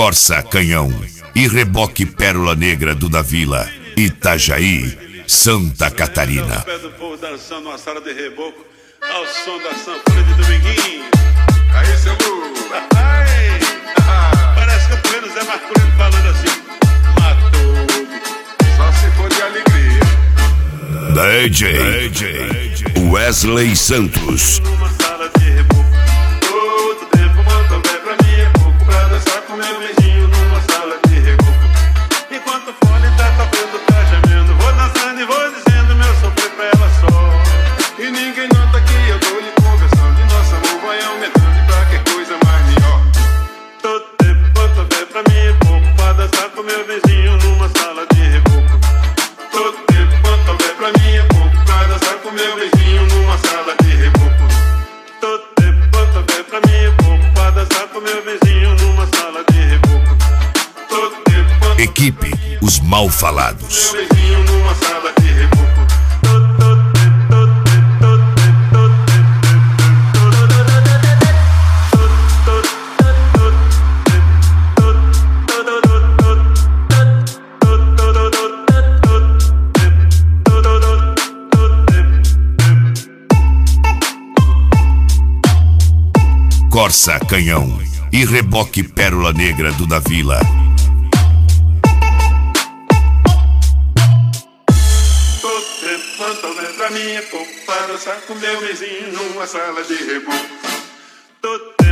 Corsa Canhão e reboque Pérola Negra do Davila, Itajaí, Santa Catarina. Pé do povo dançando uma sala de reboco ao som da sanfona de Dominguinho. Aí, seu Lu. Ai, parece que eu tô vendo o Zé Marcolino falando assim: matou-me. Só se for de alegria. DJ Wesley Santos. Numa sala de reboco, todo tempo mandou pra mim é pouco pra dançar com meu beijinho numa sala de reboco. Enquanto o fone tá tocando, tá gemendo, vou dançando e vou dizendo meu sofrer pra ela só. E ninguém nota que eu tô lhe conversando e nosso amor vai aumentando e pra que coisa mais melhor. Todo tempo mandou pra mim é pouco pra dançar com meu beijinho numa sala de reboco. Todo tempo quanto pra mim é pouco pra dançar com meu beijinho numa sala de reboco. Todo tempo quanto pra mim é pouco pra dançar com meu beijinho numa sala de reboco. Todo tempo quanto Equipe Os Mal Falados. meu beijinho numa sala de reboco. Corsa Canhão e reboque Pérola Negra do Davila. Todo tempo quanto pra mim é pouco para dançar com meu vizinho numa sala de reboco. Todo